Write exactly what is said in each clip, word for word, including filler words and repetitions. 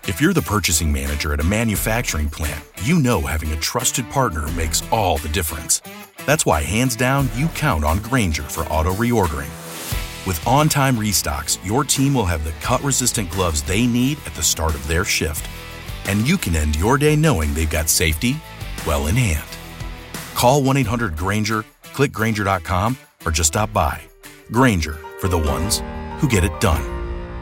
If you're the purchasing manager at a manufacturing plant, you know having a trusted partner makes all the difference. That's why, hands down, you count on Grainger for auto reordering. With on-time restocks, your team will have the cut-resistant gloves they need at the start of their shift. And you can end your day knowing they've got safety well in hand. Call one eight hundred Grainger, click Grainger dot com, or just stop by. Grainger, for the ones who get it done.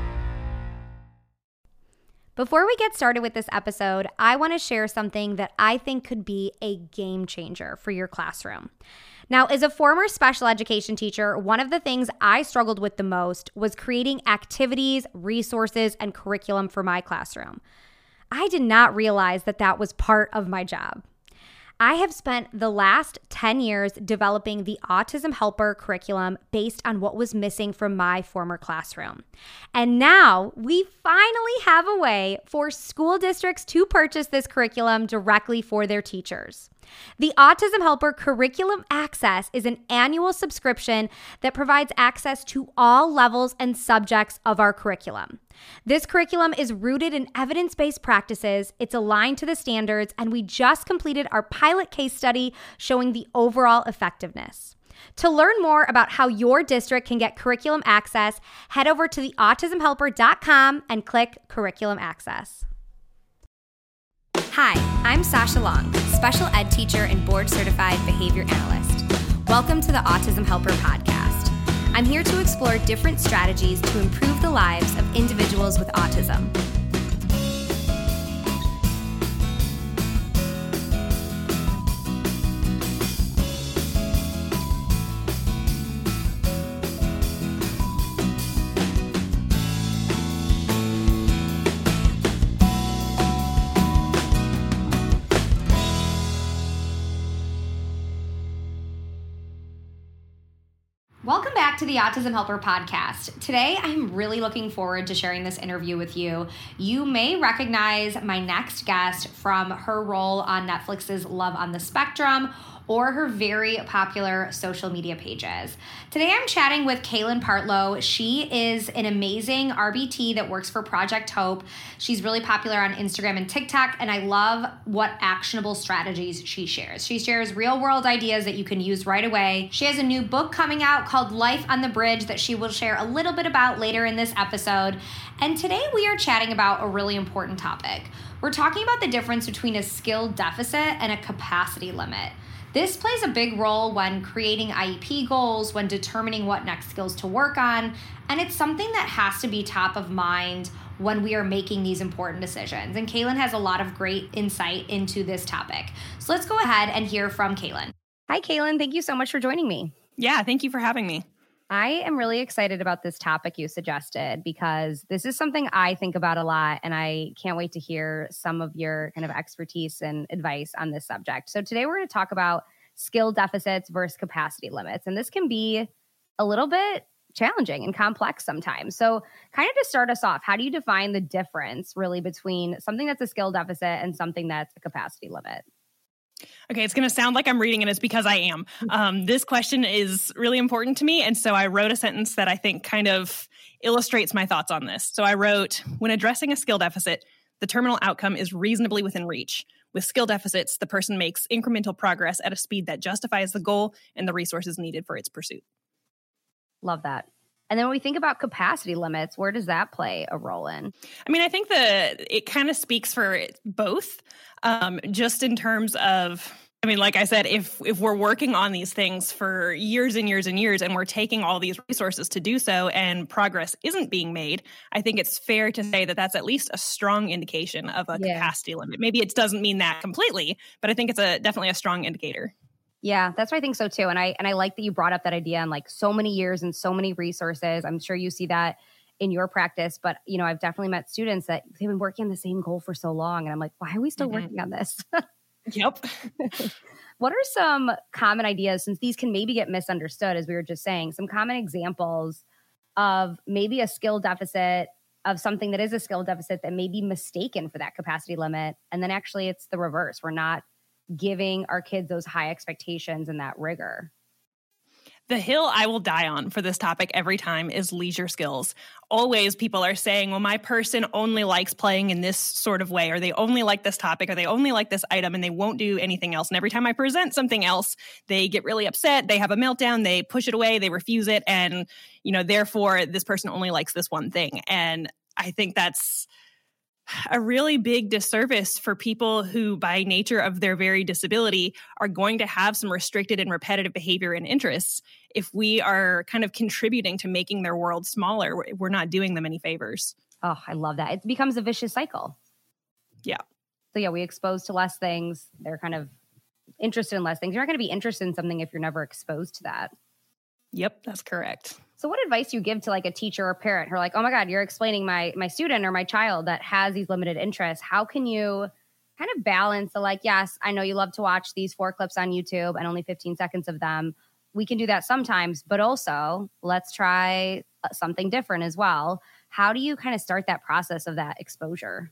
Before we get started with this episode, I want to share something that I think could be a game changer for your classroom. Now, as a former special education teacher, one of the things I struggled with the most was creating activities, resources, and curriculum for my classroom. I did not realize that that was part of my job. I have spent the last ten years developing the Autism Helper curriculum based on what was missing from my former classroom. And now we finally have a way for school districts to purchase this curriculum directly for their teachers. The Autism Helper Curriculum Access is an annual subscription that provides access to all levels and subjects of our curriculum. This curriculum is rooted in evidence-based practices, it's aligned to the standards, and we just completed our pilot case study showing the overall effectiveness. To learn more about how your district can get curriculum access, head over to the autism helper dot com and click Curriculum Access. Hi, I'm Sasha Long, special ed teacher and board-certified behavior analyst. Welcome to the Autism Helper podcast. I'm here to explore different strategies to improve the lives of individuals with autism. Welcome back to the Autism Helper podcast. Today, I'm really looking forward to sharing this interview with you. You may recognize my next guest from her role on Netflix's Love on the Spectrum or her very popular social media pages. Today, I'm chatting with Kaylin Partlow. She is an amazing R B T that works for Project Hope. She's really popular on Instagram and TikTok, and I love what actionable strategies she shares. She shares real-world ideas that you can use right away. She has a new book coming out called Life on the Bridge that she will share a little bit about later in this episode. And today, we are chatting about a really important topic. We're talking about the difference between a skill deficit and a capacity limit. This plays a big role when creating I E P goals, when determining what next skills to work on, and it's something that has to be top of mind when we are making these important decisions. And Kaylin has a lot of great insight into this topic. So let's go ahead and hear from Kaylin. Hi, Kaylin. Thank you so much for joining me. Yeah, thank you for having me. I am really excited about this topic you suggested because this is something I think about a lot, and I can't wait to hear some of your kind of expertise and advice on this subject. So today we're going to talk about skill deficits versus capacity limits, and this can be a little bit challenging and complex sometimes. So kind of to start us off, how do you define the difference really between something that's a skill deficit and something that's a capacity limit? Okay, it's going to sound like I'm reading it. It's because I am. Um, this question is really important to me. And so I wrote a sentence that I think kind of illustrates my thoughts on this. So I wrote, when addressing a skill deficit, the terminal outcome is reasonably within reach. With skill deficits, the person makes incremental progress at a speed that justifies the goal and the resources needed for its pursuit. Love that. And then when we think about capacity limits, where does that play a role in? I mean, I think that it kind of speaks for both, um, just in terms of, I mean, like I said, if if we're working on these things for years and years and years, and we're taking all these resources to do so, and progress isn't being made, I think it's fair to say that that's at least a strong indication of a yeah. capacity limit. Maybe it doesn't mean that completely, but I think it's a definitely a strong indicator. Yeah, that's what I think so too. And I and I like that you brought up that idea on like so many years and so many resources. I'm sure you see that in your practice, but you know, I've definitely met students that they've been working on the same goal for so long. And I'm like, why are we still mm-hmm. working on this? Yep. What are some common ideas, since these can maybe get misunderstood, as we were just saying, some common examples of maybe a skill deficit, of something that is a skill deficit that may be mistaken for that capacity limit. And then actually it's the reverse. We're not giving our kids those high expectations and that rigor. The hill I will die on for this topic every time is leisure skills. Always people are saying, well, my person only likes playing in this sort of way, or they only like this topic, or they only like this item, and they won't do anything else. And every time I present something else, they get really upset. They have a meltdown. They push it away. They refuse it. And, you know, therefore, this person only likes this one thing. And I think that's a really big disservice for people who, by nature of their very disability, are going to have some restricted and repetitive behavior and interests. If we are kind of contributing to making their world smaller, we're not doing them any favors. Oh, I love that. It becomes a vicious cycle. Yeah. So yeah, we expose to less things. They're kind of interested in less things. You're not going to be interested in something if you're never exposed to that. Yep, that's correct. So what advice do you give to like a teacher or parent who are like, oh my God, you're explaining my my student or my child that has these limited interests. How can you kind of balance the like, yes, I know you love to watch these four clips on YouTube and only fifteen seconds of them. We can do that sometimes, but also let's try something different as well. How do you kind of start that process of that exposure?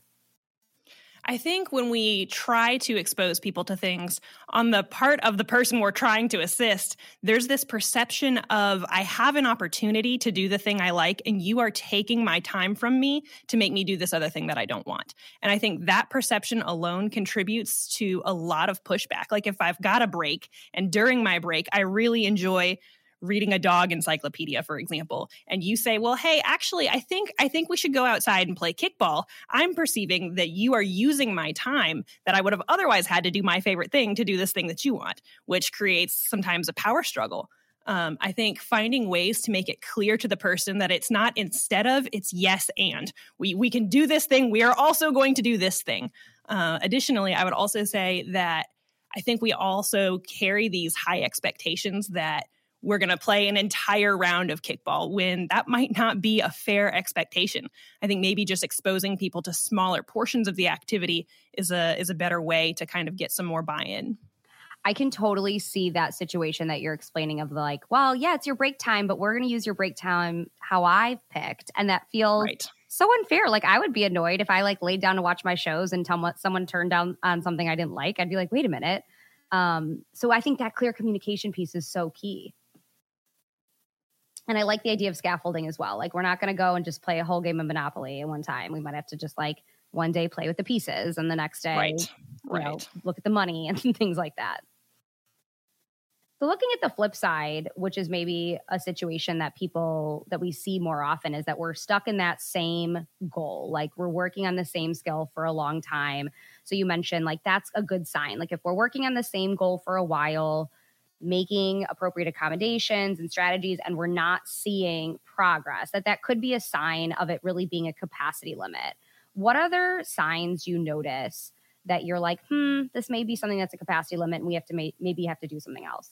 I think when we try to expose people to things on the part of the person we're trying to assist, there's this perception of, I have an opportunity to do the thing I like, and you are taking my time from me to make me do this other thing that I don't want. And I think that perception alone contributes to a lot of pushback. Like if I've got a break, and during my break, I really enjoy reading a dog encyclopedia, for example, and you say, well, hey, actually, I think I think we should go outside and play kickball. I'm perceiving that you are using my time that I would have otherwise had to do my favorite thing to do this thing that you want, which creates sometimes a power struggle. Um, I think finding ways to make it clear to the person that it's not instead of, it's yes and. We, we can do this thing. We are also going to do this thing. Uh, additionally, I would also say that I think we also carry these high expectations that we're going to play an entire round of kickball when that might not be a fair expectation. I think maybe just exposing people to smaller portions of the activity is a is a better way to kind of get some more buy-in. I can totally see that situation that you're explaining of like, well, yeah, it's your break time, but we're going to use your break time how I've picked. And that feels right. So unfair. Like I would be annoyed if I like laid down to watch my shows and tell someone turned down on something I didn't like. I'd be like, wait a minute. Um, so I think that clear communication piece is so key. And I like the idea of scaffolding as well. Like we're not going to go and just play a whole game of Monopoly at one time. We might have to just like one day play with the pieces and the next day, right. you right. know, look at the money and things like that. So looking at the flip side, which is maybe a situation that people that we see more often, is that we're stuck in that same goal. Like we're working on the same skill for a long time. So you mentioned like that's a good sign. Like if we're working on the same goal for a while, making appropriate accommodations and strategies, and we're not seeing progress, that that could be a sign of it really being a capacity limit. What other signs you notice that you're like, hmm, this may be something that's a capacity limit and we have to may- maybe have to do something else?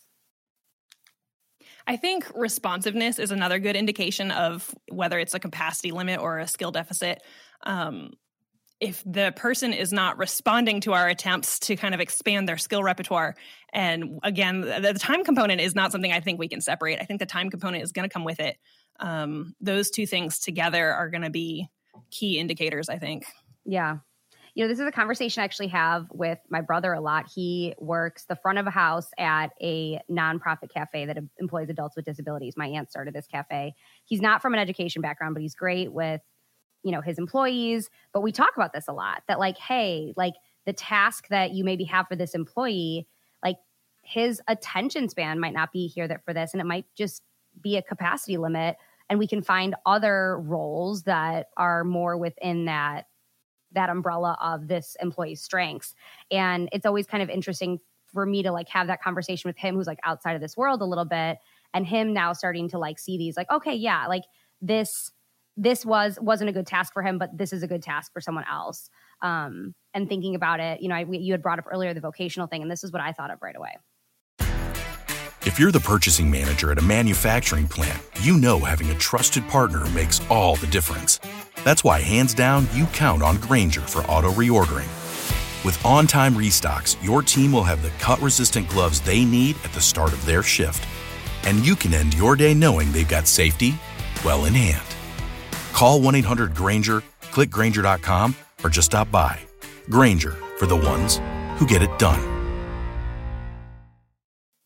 I think responsiveness is another good indication of whether it's a capacity limit or a skill deficit. Um, if the person is not responding to our attempts to kind of expand their skill repertoire, and again, the, the time component is not something I think we can separate. I think the time component is going to come with it. Um, those two things together are going to be key indicators, I think. Yeah. You know, this is a conversation I actually have with my brother a lot. He works the front of a house at a nonprofit cafe that employs adults with disabilities. My aunt started this cafe. He's not from an education background, but he's great with, you know, his employees. But we talk about this a lot, that like, hey, like the task that you maybe have for this employee, like his attention span might not be here that for this, and it might just be a capacity limit. And we can find other roles that are more within that that umbrella of this employee's strengths. And it's always kind of interesting for me to like have that conversation with him who's like outside of this world a little bit, and him now starting to like see these like, okay, yeah, like this, this was, wasn't a good task for him, but this is a good task for someone else. Um, and thinking about it, you know, I, you had brought up earlier the vocational thing, and this is what I thought of right away. If you're the purchasing manager at a manufacturing plant, you know having a trusted partner makes all the difference. That's why, hands down, you count on Grainger for auto reordering. With on-time restocks, your team will have the cut-resistant gloves they need at the start of their shift. And you can end your day knowing they've got safety well in hand. Call one eight hundred Grainger, click Grainger dot com, or just stop by. Grainger, for the ones who get it done.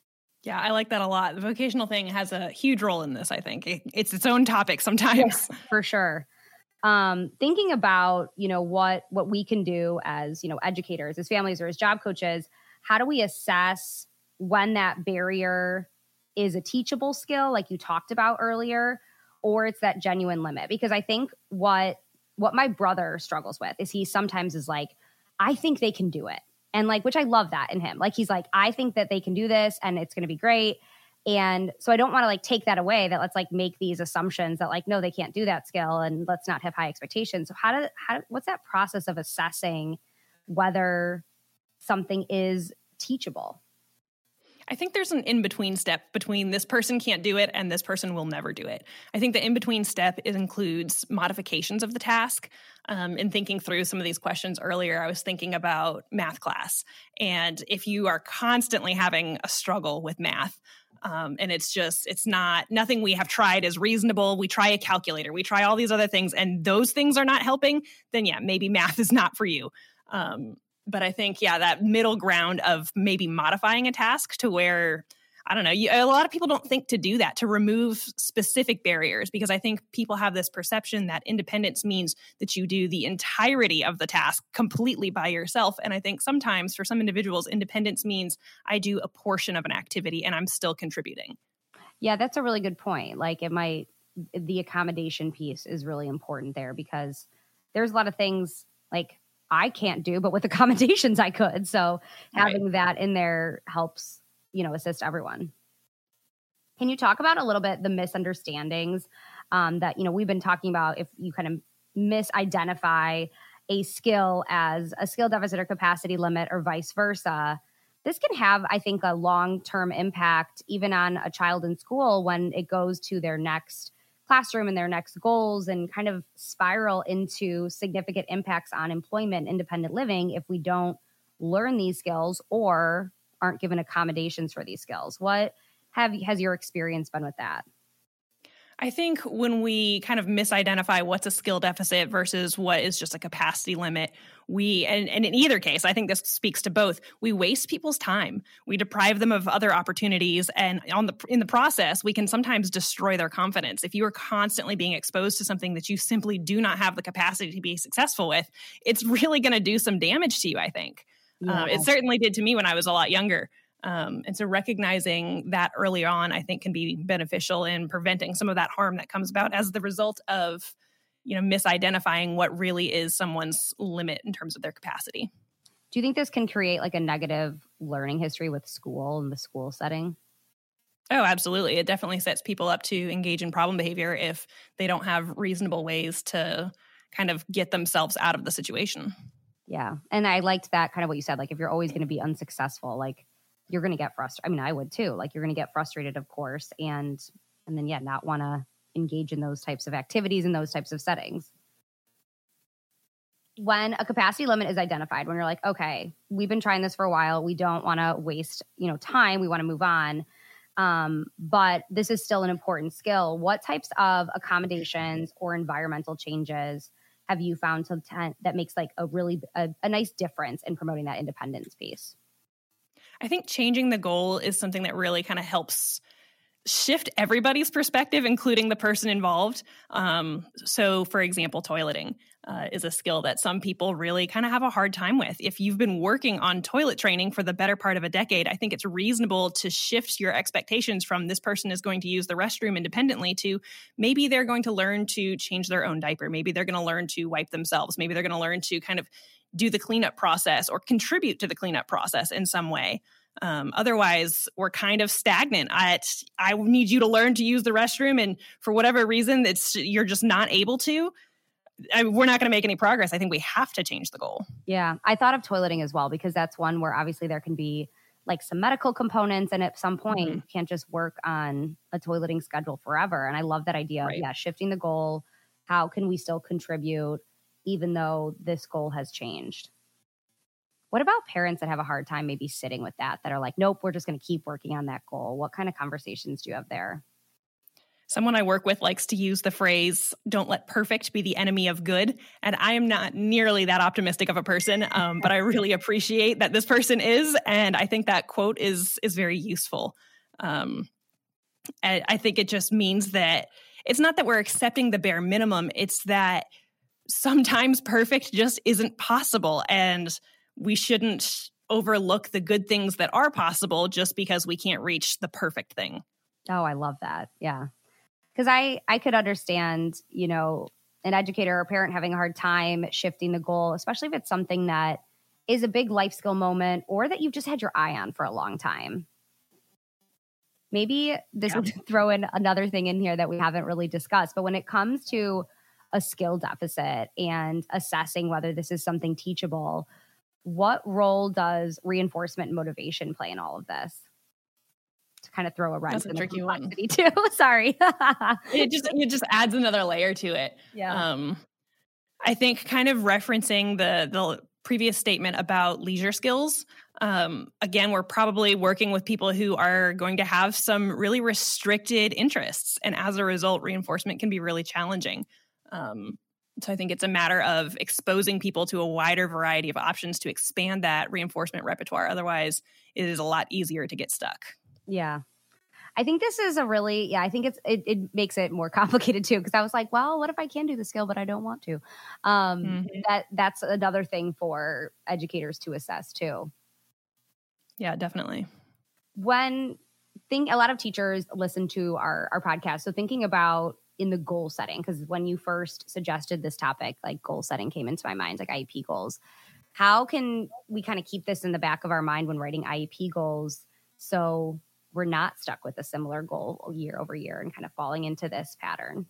Yeah, I like that a lot. The vocational thing has a huge role in this, I think. It, it's its own topic sometimes. Yeah, for sure. Um, thinking about, you know, what what we can do as, you know, educators, as families, or as job coaches, how do we assess when that barrier is a teachable skill, like you talked about earlier, or it's that genuine limit? Because I think what what my brother struggles with is he sometimes is like, I think they can do it. And like, which I love that in him. Like, he's like, I think that they can do this and it's going to be great. And so I don't want to like take that away, that let's like make these assumptions that like, no, they can't do that skill and let's not have high expectations. So how do, how, what's that process of assessing whether something is teachable? I think there's an in-between step between this person can't do it and this person will never do it. I think the in-between step is, includes modifications of the task. Um, in thinking through some of these questions earlier, I was thinking about math class. And if you are constantly having a struggle with math, um, and it's just, it's not, nothing we have tried is reasonable. We try a calculator, we try all these other things, and those things are not helping, then yeah, maybe math is not for you. Um, But I think, yeah, that middle ground of maybe modifying a task to where, I don't know, you, a lot of people don't think to do that, to remove specific barriers, because I think people have this perception that independence means that you do the entirety of the task completely by yourself. And I think sometimes for some individuals, independence means I do a portion of an activity and I'm still contributing. Yeah, that's a really good point. Like, it might, the accommodation piece is really important there, because there's a lot of things like I can't do, but with accommodations I could. So having right. that in there helps, you know, assist everyone. Can you talk about a little bit the misunderstandings um, that, you know, we've been talking about? If you kind of misidentify a skill as a skill deficit or capacity limit or vice versa, this can have, I think, a long-term impact even on a child in school when it goes to their next classroom and their next goals, and kind of spiral into significant impacts on employment, independent living, if we don't learn these skills or aren't given accommodations for these skills. What have has your experience been with that? I think when we kind of misidentify what's a skill deficit versus what is just a capacity limit, we, and, and in either case, I think this speaks to both, we waste people's time. We deprive them of other opportunities. And on the in the process, we can sometimes destroy their confidence. If you are constantly being exposed to something that you simply do not have the capacity to be successful with, it's really going to do some damage to you, I think. Yeah. Um, it certainly did to me when I was a lot younger. Um, and so recognizing that early on, I think, can be beneficial in preventing some of that harm that comes about as the result of, you know, misidentifying what really is someone's limit in terms of their capacity. Do you think this can create like a negative learning history with school and the school setting? Oh, absolutely. It definitely sets people up to engage in problem behavior if they don't have reasonable ways to kind of get themselves out of the situation. Yeah. And I liked that kind of what you said, like if you're always going to be unsuccessful, like you're going to get frustrated. I mean, I would too. Like, you're going to get frustrated, of course. And, and then, yeah, not want to engage in those types of activities and those types of settings. When a capacity limit is identified, when you're like, okay, we've been trying this for a while, we don't want to waste, you know, time, we want to move on. Um, but this is still an important skill. What types of accommodations or environmental changes have you found to t- that makes like a really, a, a nice difference in promoting that independence piece? I think changing the goal is something that really kind of helps shift everybody's perspective, including the person involved. Um, so, for example, toileting uh, is a skill that some people really kind of have a hard time with. If you've been working on toilet training for the better part of a decade, I think it's reasonable to shift your expectations from this person is going to use the restroom independently to maybe they're going to learn to change their own diaper. Maybe they're going to learn to wipe themselves. Maybe they're going to learn to kind of do the cleanup process or contribute to the cleanup process in some way. Um, otherwise, we're kind of stagnant at, I need you to learn to use the restroom, and for whatever reason, it's you're just not able to. I, we're not going to make any progress. I think we have to change the goal. Yeah, I thought of toileting as well, because that's one where obviously there can be like some medical components, and at some point mm-hmm. you can't just work on a toileting schedule forever. And I love that idea of, right. yeah, shifting the goal. How can we still contribute even though this goal has changed? What about parents that have a hard time maybe sitting with that, that are like, nope, we're just going to keep working on that goal? What kind of conversations do you have there? Someone I work with likes to use the phrase, don't let perfect be the enemy of good. And I am not nearly that optimistic of a person, um, but I really appreciate that this person is. And I think that quote is is very useful. Um, I, I think it just means that it's not that we're accepting the bare minimum. It's that sometimes perfect just isn't possible. And we shouldn't overlook the good things that are possible just because we can't reach the perfect thing. Oh, I love that. Yeah. Because I, I could understand, you know, an educator or a parent having a hard time shifting the goal, especially if it's something that is a big life skill moment or that you've just had your eye on for a long time. Maybe this Yeah. will throw in another thing in here that we haven't really discussed, but when it comes to a skill deficit and assessing whether this is something teachable, what role does reinforcement and motivation play in all of this? To kind of throw a wrench That's a in the tricky one. complexity too. Sorry. It just it just adds another layer to it. Yeah. Um, I think kind of referencing the the previous statement about leisure skills. Um, again, we're probably working with people who are going to have some really restricted interests, and as a result, reinforcement can be really challenging. Um, so I think it's a matter of exposing people to a wider variety of options to expand that reinforcement repertoire. Otherwise, it is a lot easier to get stuck. Yeah. I think this is a really, yeah, I think it's, it, it makes it more complicated too. Cause I was like, well, what if I can do the skill, but I don't want to? Um, Mm-hmm. that that's another thing for educators to assess too. Yeah, definitely. When think a lot of teachers listen to our, our podcast. So thinking about in the goal setting, because when you first suggested this topic, like goal setting came into my mind, like I E P goals. How can we kind of keep this in the back of our mind when writing I E P goals so we're not stuck with a similar goal year over year and kind of falling into this pattern?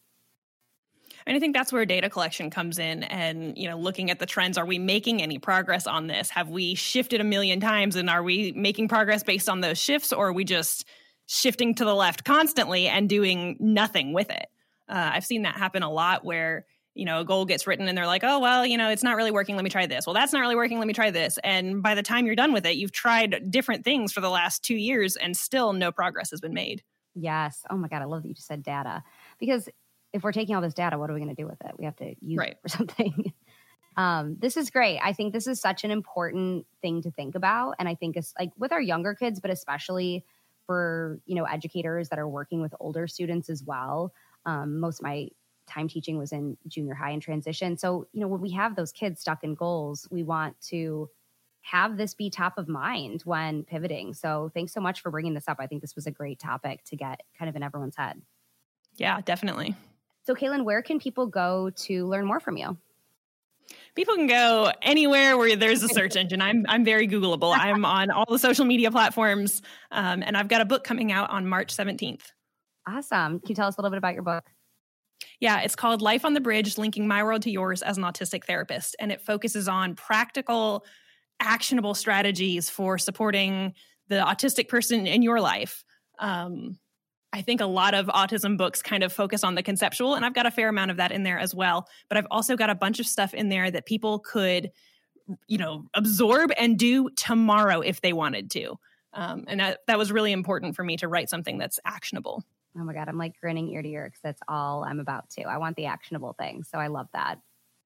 And I think that's where data collection comes in, and, you know, looking at the trends. Are we making any progress on this? Have we shifted a million times, and are we making progress based on those shifts, or are we just shifting to the left constantly and doing nothing with it? Uh, I've seen that happen a lot where, you know, a goal gets written and they're like, oh, well, you know, it's not really working. Let me try this. Well, that's not really working. Let me try this. And by the time you're done with it, you've tried different things for the last two years and still no progress has been made. Yes. Oh my God. I love that you just said data, because if we're taking all this data, what are we going to do with it? We have to use Right. it for something. um, this is great. I think this is such an important thing to think about. And I think it's like with our younger kids, but especially for, you know, educators that are working with older students as well. Um, most of my time teaching was in junior high and transition. So, you know, when we have those kids stuck in goals, we want to have this be top of mind when pivoting. So thanks so much for bringing this up. I think this was a great topic to get kind of in everyone's head. Yeah, definitely. So Kaylin, where can people go to learn more from you? People can go anywhere where there's a search engine. I'm I'm very Googleable. I'm on all the social media platforms, um, and I've got a book coming out on March seventeenth. Awesome. Can you tell us a little bit about your book? Yeah, it's called Life on the Bridge, Linking My World to Yours as an Autistic Therapist. And it focuses on practical, actionable strategies for supporting the autistic person in your life. Um, I think a lot of autism books kind of focus on the conceptual, and I've got a fair amount of that in there as well. But I've also got a bunch of stuff in there that people could, you know, absorb and do tomorrow if they wanted to. Um, and that, that was really important for me to write something that's actionable. Oh my God, I'm like grinning ear to ear because that's all I'm about to. I want the actionable things. So I love that.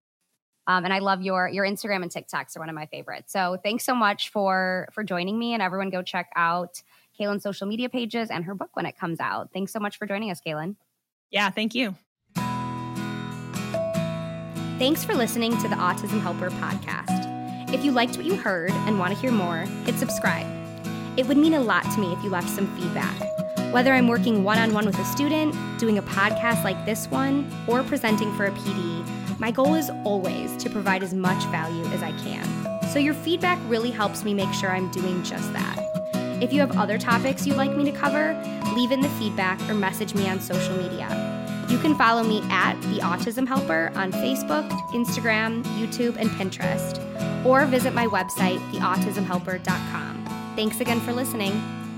Um, and I love your your Instagram and TikToks are one of my favorites. So thanks so much for for joining me, and everyone go check out Kaylin's social media pages and her book when it comes out. Thanks so much for joining us, Kaylin. Yeah, thank you. Thanks for listening to the Autism Helper podcast. If you liked what you heard and want to hear more, hit subscribe. It would mean a lot to me if you left some feedback. Whether I'm working one-on-one with a student, doing a podcast like this one, or presenting for a P D, my goal is always to provide as much value as I can. So your feedback really helps me make sure I'm doing just that. If you have other topics you'd like me to cover, leave in the feedback or message me on social media. You can follow me at The Autism Helper on Facebook, Instagram, YouTube, and Pinterest, or visit my website, the autism helper dot com. Thanks again for listening.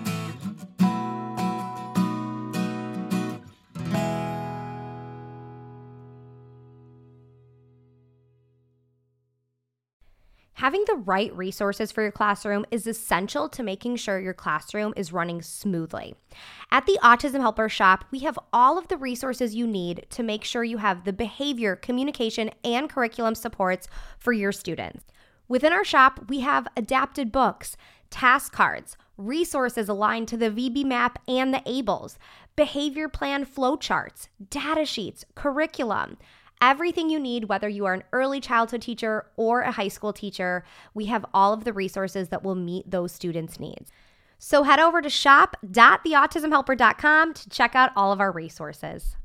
Having the right resources for your classroom is essential to making sure your classroom is running smoothly. At the Autism Helper Shop, we have all of the resources you need to make sure you have the behavior, communication, and curriculum supports for your students. Within our shop, we have adapted books, task cards, resources aligned to the V B MAP and the ABLES, behavior plan flowcharts, data sheets, curriculum, everything you need, whether you are an early childhood teacher or a high school teacher. We have all of the resources that will meet those students' needs. So head over to shop dot the autism helper dot com to check out all of our resources.